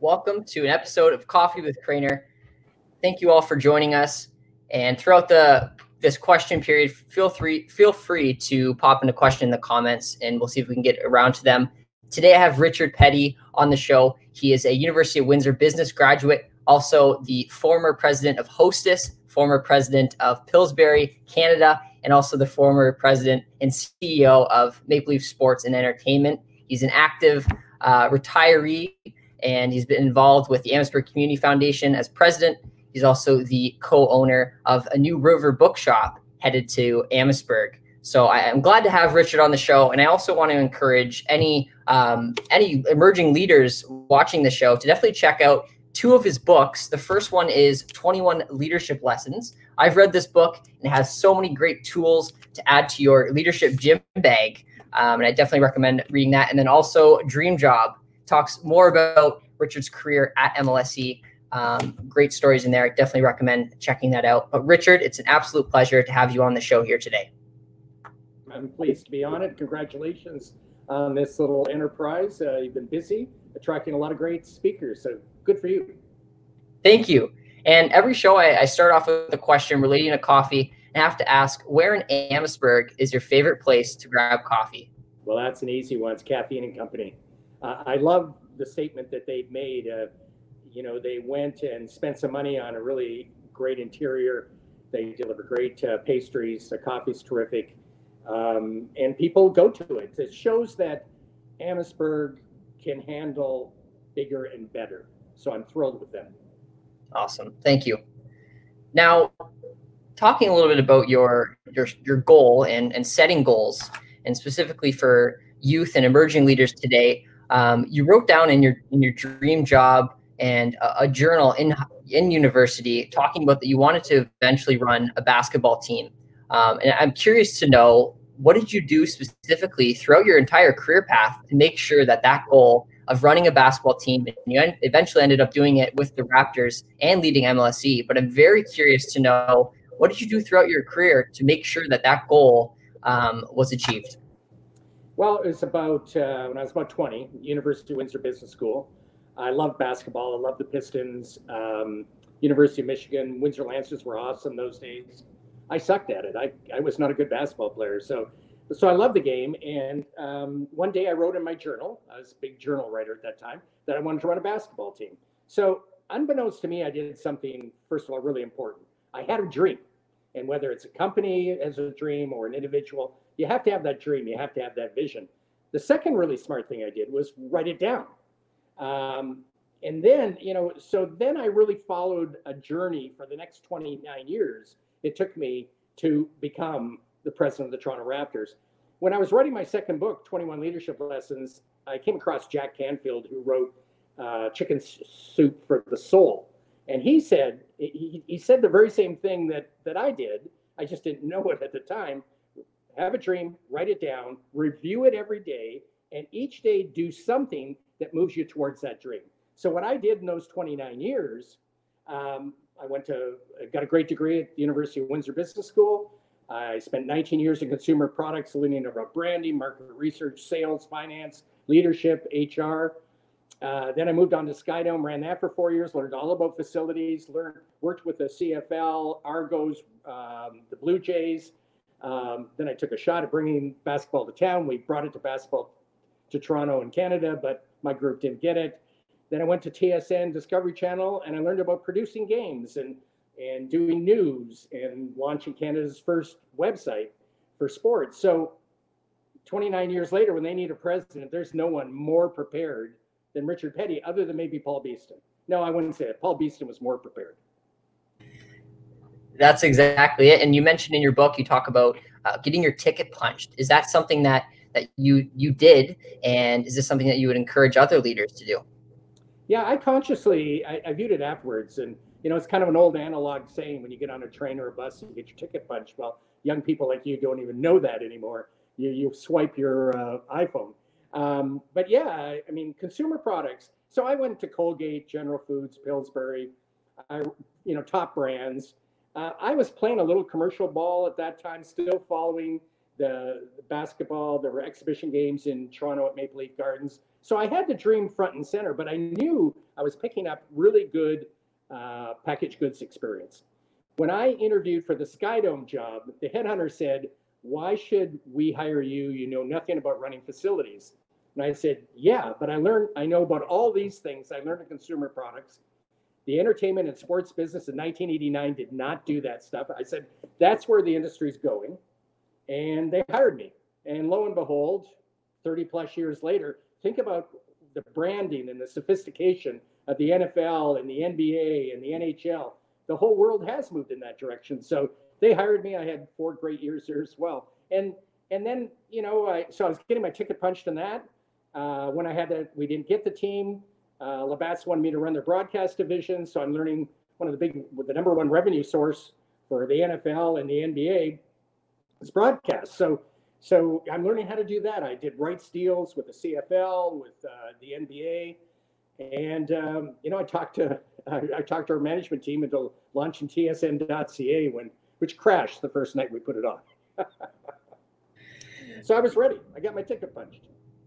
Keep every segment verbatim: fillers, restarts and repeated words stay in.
Welcome to an episode of Coffee with Craner. Thank you all for joining us. And throughout the this question period, feel free feel free to pop in a question in the comments, and we'll see if we can get around to them. Today, I have Richard Petty on the show. He is a University of Windsor business graduate, also the former president of Hostess, former president of Pillsbury, Canada, and also the former president and C E O of Maple Leaf Sports and Entertainment. He's an active uh, retiree, and he's been involved with the Amherstburg Community Foundation as president. He's also the co-owner of a new River Bookshop headed to Amherstburg. So I, I'm glad to have Richard on the show, and I also want to encourage any um, any emerging leaders watching the show to definitely check out two of his books. The first one is twenty-one Leadership Lessons. I've read this book, and it has so many great tools to add to your leadership gym bag, um, and I definitely recommend reading that. And then also Dream Job talks more about Richard's career at M L S E. Um, great stories in there. I definitely recommend checking that out. But Richard, it's an absolute pleasure to have you on the show here today. I'm pleased to be on it. Congratulations on this little enterprise. Uh, you've been busy attracting a lot of great speakers, so good for you. Thank you. And every show I, I start off with a question relating to coffee, and I have to ask, where in Amherstburg is your favorite place to grab coffee? Well, that's an easy one. It's Caffeine and Company. Uh, I love the statement that they've made. Uh, you know, they went and spent some money on a really great interior. They deliver great uh, pastries. The coffee's terrific. Um, and people go to it. It shows that Amherstburg can handle bigger and better. So I'm thrilled with them. Awesome. Thank you. Now, talking a little bit about your your your goal and, and setting goals, and specifically for youth and emerging leaders today, um, you wrote down in your in your dream job and a, a journal in in university talking about that you wanted to eventually run a basketball team. Um, and I'm curious to know, what did you do specifically throughout your entire career path to make sure that that goal of running a basketball team, and you eventually ended up doing it with the Raptors and leading M L S E, but I'm very curious to know, what did you do throughout your career to make sure that that goal um, was achieved? Well, it was about, uh, when I was about twenty, University of Windsor Business School. I loved basketball. I loved the Pistons. Um, University of Michigan, Windsor Lancers were awesome those days. I sucked at it. I, I was not a good basketball player. So so I loved the game. And um, one day I wrote in my journal, I was a big journal writer at that time, that I wanted to run a basketball team. So unbeknownst to me, I did something, first of all, really important. I had a dream. And whether it's a company as a dream or an individual, you have to have that dream. You have to have that vision. The second really smart thing I did was write it down. Um, and then, you know, so then I really followed a journey for the next twenty-nine years. It took me to become the president of the Toronto Raptors. When I was writing my second book, twenty-one Leadership Lessons, I came across Jack Canfield, who wrote uh, Chicken Soup for the Soul. And he said, he, he said the very same thing that, that I did. I just didn't know it at the time. Have a dream, write it down, review it every day, and each day do something that moves you towards that dream. So what I did in those twenty-nine years, um, I went to, I got a great degree at the University of Windsor Business School. I spent nineteen years in consumer products, learning about branding, market research, sales, finance, leadership, H R. Uh, then I moved on to Skydome, ran that for four years, learned all about facilities, learned, worked with the C F L, Argos, um, the Blue Jays. Um, then I took a shot at bringing basketball to town. We brought it to basketball to Toronto and Canada, but my group didn't get it. Then I went to T S N Discovery Channel, and I learned about producing games and, and doing news and launching Canada's first website for sports. So twenty-nine years later, when they need a president, there's no one more prepared than Richard Petty, other than maybe Paul Beeston. No, I wouldn't say it. Paul Beeston was more prepared. That's exactly it. And you mentioned in your book, you talk about uh, getting your ticket punched. Is that something that that you you did, and is this something that you would encourage other leaders to do? Yeah, I consciously I, I viewed it afterwards, and you know, it's kind of an old analog saying, when you get on a train or a bus and you get your ticket punched. Well, young people like you don't even know that anymore. You you swipe your uh, iPhone. Um, but yeah, I, I mean, consumer products. So I went to Colgate, General Foods, Pillsbury, I you know, top brands. Uh, I was playing a little commercial ball at that time, still following the, the basketball. There were exhibition games in Toronto at Maple Leaf Gardens. So I had the dream front and center, but I knew I was picking up really good uh, packaged goods experience. When I interviewed for the Skydome job, the headhunter said, "Why should we hire you? You know nothing about running facilities." And I said, "Yeah, but I learned, I know about all these things. I learned in consumer products. The entertainment and sports business in nineteen eighty-nine did not do that stuff." I said, "That's where the industry's going." And they hired me. And lo and behold, thirty plus years later, think about the branding and the sophistication of the N F L and the N B A and the N H L. The whole world has moved in that direction. So they hired me. I had four great years there as well. And and then, you know, I, so I was getting my ticket punched in that. Uh, when I had that, we didn't get the team. Uh, Labatt's wanted me to run their broadcast division. So I'm learning one of the big, the number one revenue source for the N F L and the N B A is broadcast. So so I'm learning how to do that. I did rights deals with the C F L, with uh, the N B A. And, um, you know, I talked to I, I talked to our management team into launching T S N dot C A, when, which crashed the first night we put it on. So I was ready. I got my ticket punched.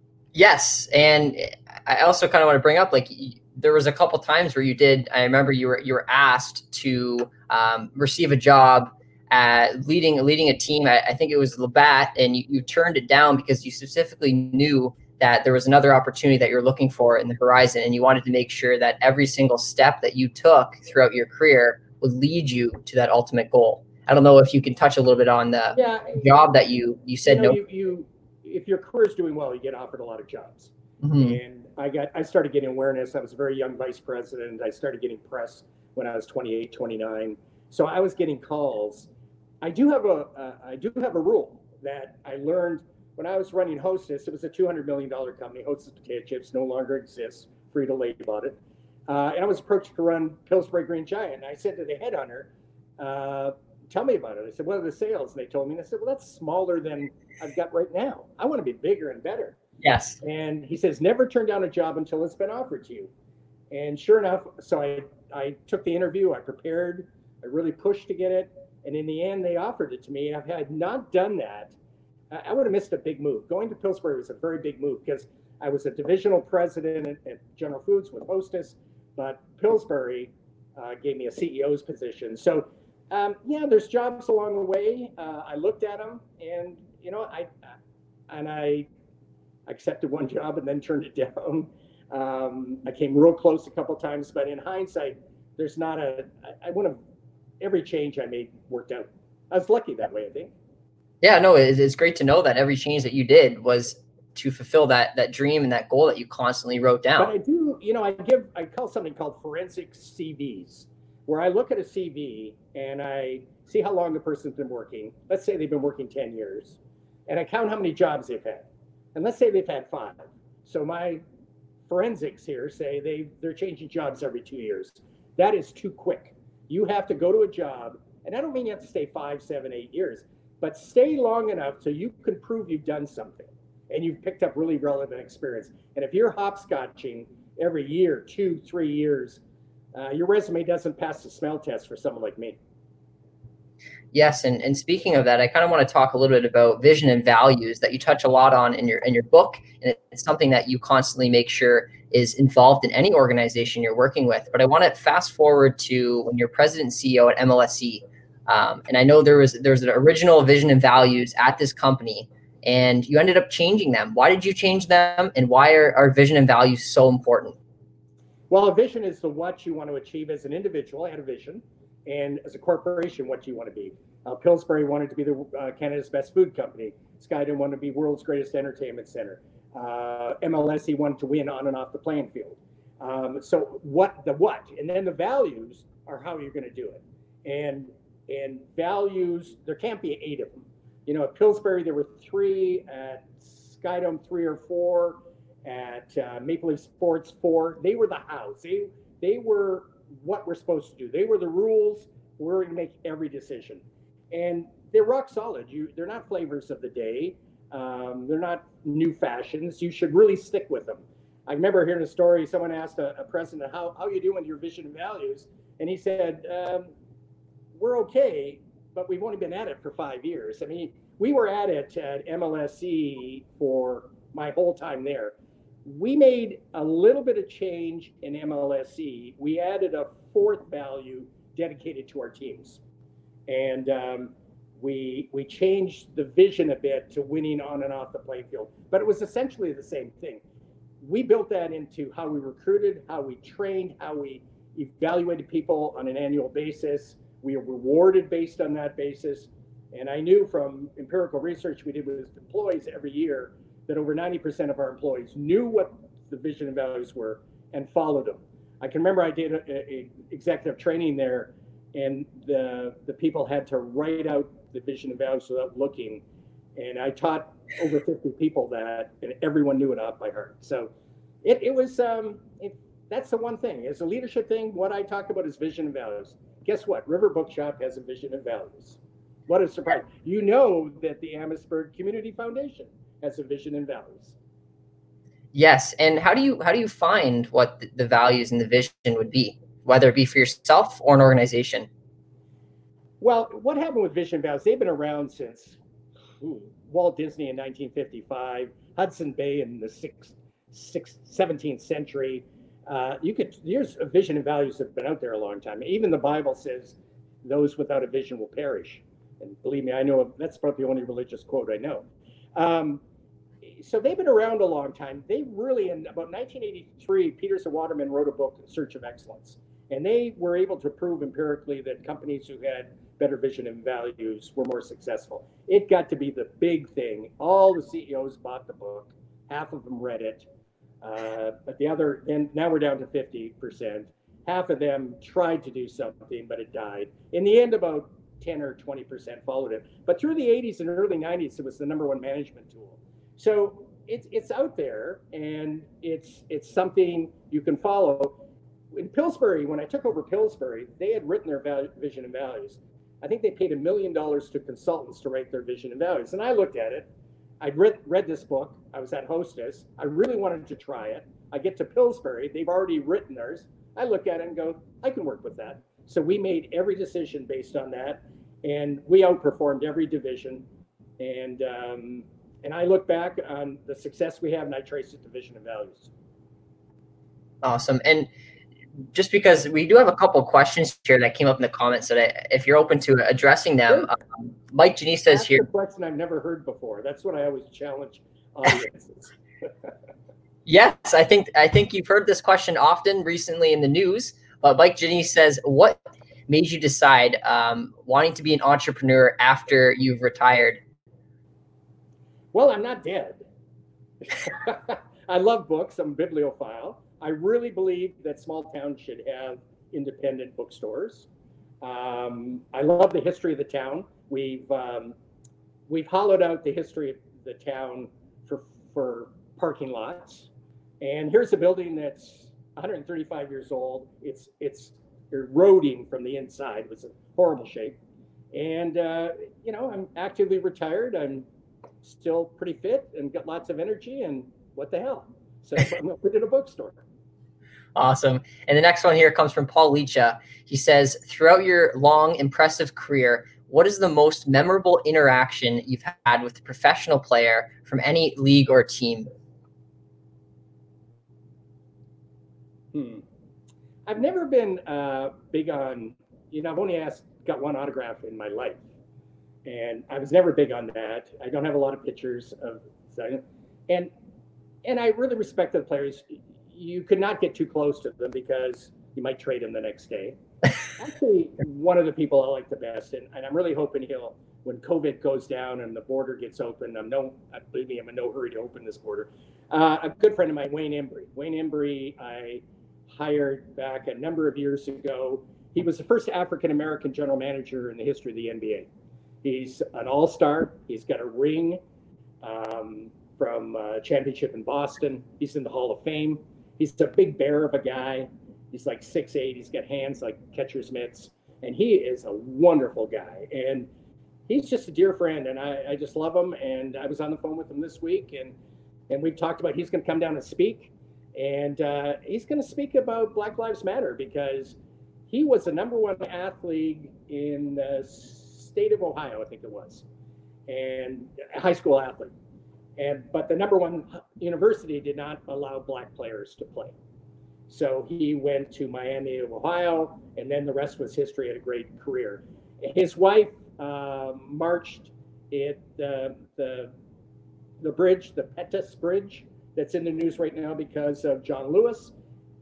Yes. And I also kind of want to bring up, like, there was a couple times where you did, I remember you were, you were asked to um, receive a job at leading, leading a team at, I think it was Labatt, and you, you turned it down because you specifically knew that there was another opportunity that you're looking for in the horizon, and you wanted to make sure that every single step that you took throughout your career would lead you to that ultimate goal. I don't know if you can touch a little bit on the yeah, job that you you said you know, no. You, you, if your career is doing well, you get offered a lot of jobs. Mm-hmm. And I got I started getting awareness. I was a very young vice president. I started getting press when I was twenty-eight, twenty-nine. So I was getting calls. I do have a uh, I do have a rule that I learned when I was running Hostess. It was a two hundred million dollars company. Hostess Potato Chips no longer exists. Frito-Lay bought it. Uh, and I was approached to run Pillsbury Green Giant. And I said to the headhunter, uh, "Tell me about it." I said, "What are the sales?" And they told me. And I said, "Well, that's smaller than I've got right now. I want to be bigger and better." Yes. And he says, "Never turn down a job until it's been offered to you." And sure enough, so I, I took the interview. I prepared. I really pushed to get it. And in the end, they offered it to me. And if I had not done that, I would have missed a big move. Going to Pillsbury was a very big move because I was a divisional president at, at General Foods with Hostess, but Pillsbury uh, gave me a C E O's position. So, um, yeah, there's jobs along the way. Uh, I looked at them, and you know, I and I accepted one job and then turned it down. Um, I came real close a couple times, but in hindsight, there's not a. I, I wouldn't have. Every change I made worked out. I was lucky that way, I think. Yeah, no, it's, it's great to know that every change that you did was to fulfill that that dream and that goal that you constantly wrote down. But I do, you know, I give, I call something called forensic C Vs, where I look at a C V and I see how long the person's been working. Let's say they've been working ten years, and I count how many jobs they've had. And let's say they've had five. So my forensics here say they they're changing jobs every two years. That is too quick. You have to go to a job, and I don't mean you have to stay five, seven, eight years, but stay long enough so you can prove you've done something and you've picked up really relevant experience. And if you're hopscotching every year, two, three years, uh, your resume doesn't pass the smell test for someone like me. Yes, and, and speaking of that, I kind of want to talk a little bit about vision and values that you touch a lot on in your in your book, and it's something that you constantly make sure is involved in any organization you're working with. But I want to fast forward to when you're president and C E O at M L S E, um, and I know there was there's an original vision and values at this company, and you ended up changing them. Why did you change them, and why are, are vision and values so important? Well, a vision is the what you want to achieve as an individual. I had a vision. And as a corporation, what do you want to be? Uh, Pillsbury wanted to be the uh, Canada's best food company. Skydome wanted to be world's greatest entertainment center. Uh, M L S E wanted to win on and off the playing field. Um, so what the what, and then the values are how you're going to do it. And and values, there can't be eight of them. You know, at Pillsbury there were three. At Skydome three or four. At uh, Maple Leaf Sports four. They were the house. They they were what we're supposed to do. They were the rules. We're going to make every decision, and they're rock solid. You, they're not flavors of the day. Um, they're not new fashions. You should really stick with them. I remember hearing a story. Someone asked a, a president, "How how you doing with your vision and values?" And he said, um, "We're okay, but we've only been at it for five years. I mean, we were at it at M L S E for my whole time there. We made a little bit of change in M L S E. We added a fourth value dedicated to our teams. And um, we we changed the vision a bit to winning on and off the playing field. But it was essentially the same thing. We built that into how we recruited, how we trained, how we evaluated people on an annual basis. We are rewarded based on that basis. And I knew from empirical research we did with employees every year that over ninety percent of our employees knew what the vision and values were and followed them. I can remember I did a, a executive training there, and the the people had to write out the vision and values without looking. And I taught over fifty people that, and everyone knew it off by heart. So it, it was, um, it, that's the one thing. As a leadership thing, what I talk about is vision and values. Guess what? River Bookshop has a vision and values. What a surprise. You know that the Amherstburg Community Foundation has a vision and values. Yes. And how do you how do you find what the values and the vision would be, whether it be for yourself or an organization? Well, what happened with vision and values? They've been around since ooh, Walt Disney in nineteen fifty-five, Hudson Bay in the sixth, sixth, seventeenth century. Uh, you could years of vision and values have been out there a long time. Even the Bible says those without a vision will perish. And believe me, I know that's probably the only religious quote I know. Um, so they've been around a long time. They really, in about nineteen eighty-three, Peters and Waterman wrote a book, Search of Excellence. And they were able to prove empirically that companies who had better vision and values were more successful. It got to be the big thing. All the C E Os bought the book. Half of them read it. Uh, but the other, and now we're down to fifty percent. Half of them tried to do something, but it died. In the end, about ten or twenty percent followed it. But through the eighties and early nineties, it was the number one management tool. So it's it's out there, and it's it's something you can follow. In Pillsbury, when I took over Pillsbury, they had written their value, vision and values. I think they paid a million dollars to consultants to write their vision and values. And I looked at it. I'd read, read this book. I was at Hostess. I really wanted to try it. I get to Pillsbury. They've already written theirs. I look at it and go, I can work with that. So we made every decision based on that. And we outperformed every division. And um, and I look back on the success we have, and I trace it to vision and values. Awesome. And just because we do have a couple of questions here that came up in the comments, that I, if you're open to addressing them, um, Mike Janice says That's here. a question I've never heard before. That's what I always challenge audiences. Yes, I think I think you've heard this question often recently in the news. But Mike Janice says, what made you decide um, wanting to be an entrepreneur after you've retired? Well, I'm not dead. I love books. I'm a bibliophile. I really believe that small towns should have independent bookstores. Um, I love the history of the town. We've um, we've hollowed out the history of the town for for parking lots. And here's a building that's one hundred thirty-five years old. It's it's eroding from the inside. It was a horrible shape. And uh, you know, I'm actively retired. I'm still pretty fit and got lots of energy. And what the hell? So I'm going to put in a bookstore. Awesome. And the next one here comes from Paul Leacha. He says, throughout your long, impressive career, what is the most memorable interaction you've had with a professional player from any league or team? Hmm. I've never been uh, big on, you know, I've only asked, got one autograph in my life. And I was never big on that. I don't have a lot of pictures of, and and I really respect the players. You could not get too close to them because you might trade them the next day. Actually, one of the people I like the best, and, and I'm really hoping he'll, when COVID goes down and the border gets open, I'm no, believe me, I'm in no hurry to open this border. Uh, a good friend of mine, Wayne Embry. Wayne Embry, I hired back a number of years ago. He was the first African-American general manager in the history of the N B A. He's an all-star. He's got a ring um, from a championship in Boston. He's in the Hall of Fame. He's a big bear of a guy. He's like six eight. He's got hands like catcher's mitts. And he is a wonderful guy. And he's just a dear friend. And I, I just love him. And I was on the phone with him this week. And, and we've talked about he's going to come down and speak. And uh, he's going to speak about Black Lives Matter because he was the number one athlete in the state of Ohio, I think it was. and a high school athlete. And but the number one university did not allow black players to play. So he went to Miami of Ohio, and then the rest was history. Had a great career. His wife uh, marched at the, the the bridge, the Pettus Bridge, that's in the news right now because of John Lewis.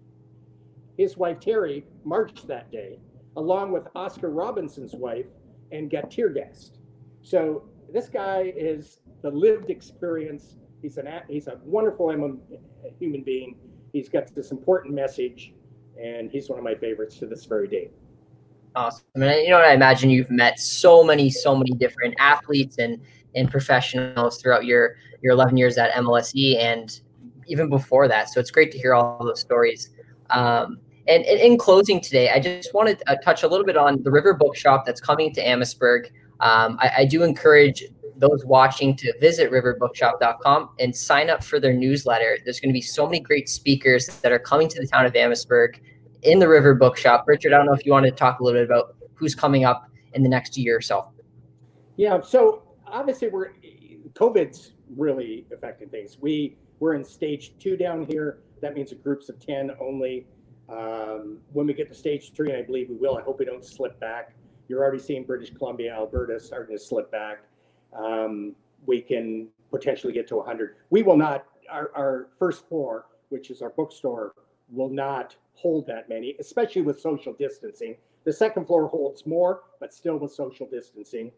His wife Terry marched that day, along with Oscar Robinson's wife, and got tear gassed. So this guy is the lived experience. He's an he's a wonderful human being. He's got this important message, and he's one of my favorites to this very day. Awesome. I mean, you know, I imagine you've met so many, so many different athletes and and professionals throughout your your eleven years at M L S E and even before that. So it's great to hear all those stories. Um, and, and in closing today, I just wanted to touch a little bit on the River Bookshop that's coming to Amherstburg. Um, I, I do encourage those watching to visit river bookshop dot com and sign up for their newsletter. There's going to be so many great speakers that are coming to the town of Amherstburg in the River Bookshop. Richard, I don't know if you wanted to talk a little bit about who's coming up in the next year or so. Yeah, so obviously we're COVID's really affecting things. We we're in stage two down here. That means groups of ten only. Um, when we get to stage three, and I believe we will, I hope we don't slip back. You're already seeing British Columbia, Alberta starting to slip back. Um, we can potentially get to one hundred. We will not, our, our first floor, which is our bookstore, will not hold that many, especially with social distancing. The second floor holds more, but still with social distancing.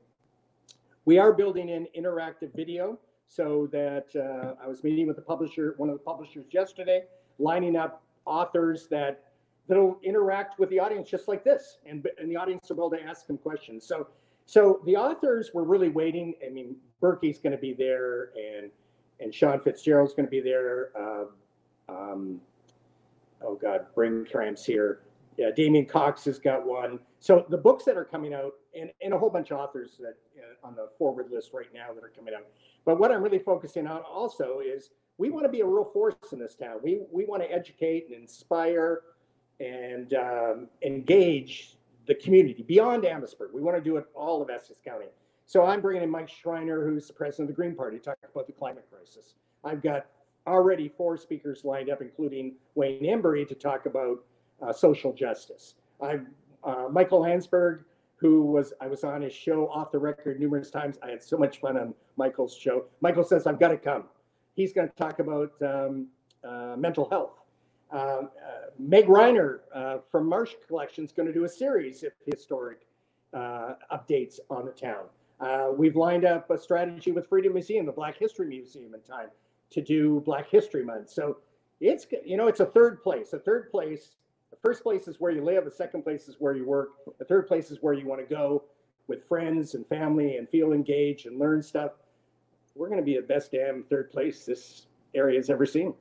We are building in interactive video so that uh, I was meeting with the publisher, one of the publishers yesterday, lining up authors that that'll interact with the audience just like this, and, and the audience will be able to ask them questions. So, so the authors were really waiting. I mean, Berkey's going to be there, and and Sean Fitzgerald's going to be there. Uh, um, oh God, brain cramps here. Yeah, Damien Cox has got one. So the books that are coming out, and, and a whole bunch of authors that uh, on the forward list right now that are coming out. But what I'm really focusing on also is we want to be a real force in this town. We we want to educate and inspire and um, engage the community beyond Amherstburg. We want to do it all of Essex County. So I'm bringing in Mike Schreiner, who's the president of the Green Party, to talk about the climate crisis. I've got already four speakers lined up, including Wayne Embry, to talk about uh, social justice. I've uh, Michael Landsberg, who was, I was on his show off the record numerous times. I had so much fun on Michael's show. Michael says, I've got to come. He's going to talk about um, uh, mental health. Um, uh, Meg Reiner uh, from Marsh Collection is going to do a series of historic uh, updates on the town. Uh, we've lined up a strategy with Freedom Museum, the Black History Museum in time, to do Black History Month. So it's, you know, it's a third place. A third place, the first place is where you live. The second place is where you work. The third place is where you want to go with friends and family and feel engaged and learn stuff. We're going to be the best damn third place this area has ever seen.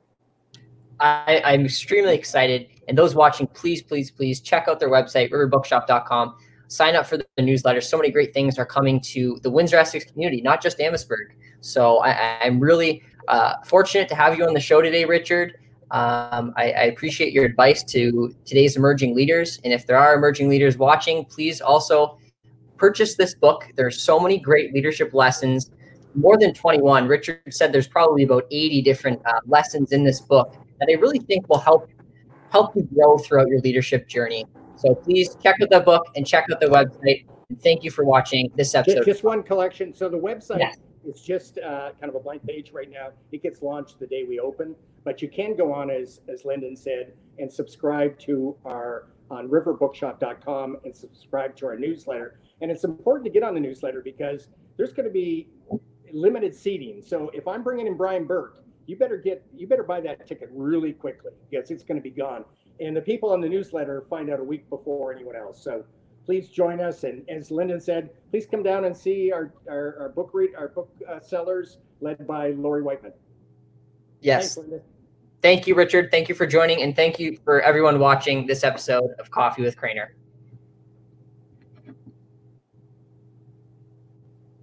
I, I'm extremely excited. And those watching, please, please, please check out their website, river bookshop dot com. Sign up for the newsletter. So many great things are coming to the Windsor-Essex community, not just Amherstburg. So I, I'm really uh, fortunate to have you on the show today, Richard. Um, I, I appreciate your advice to today's emerging leaders. And if there are emerging leaders watching, please also purchase this book. There's so many great leadership lessons, more than twenty-one. Richard said there's probably about eighty different uh, lessons in this book that I really think will help help you grow throughout your leadership journey. So please check out the book and check out the website. And thank you for watching this episode. Just, just one collection. So the website yes. is just uh, kind of a blank page right now. It gets launched the day we open, but you can go on, as as Lyndon said, and subscribe to our on river bookshop dot com and subscribe to our newsletter. And it's important to get on the newsletter because there's going to be limited seating. So if I'm bringing in Brian Burke, you better get you better buy that ticket really quickly because it's going to be gone. And the people on the newsletter find out a week before anyone else. So please join us. And as Lyndon said, please come down and see our our, our book read our book uh, sellers led by Lori Whiteman. Yes. Thanks, thank you, Richard. Thank you for joining, and thank you for everyone watching this episode of Coffee with Craner.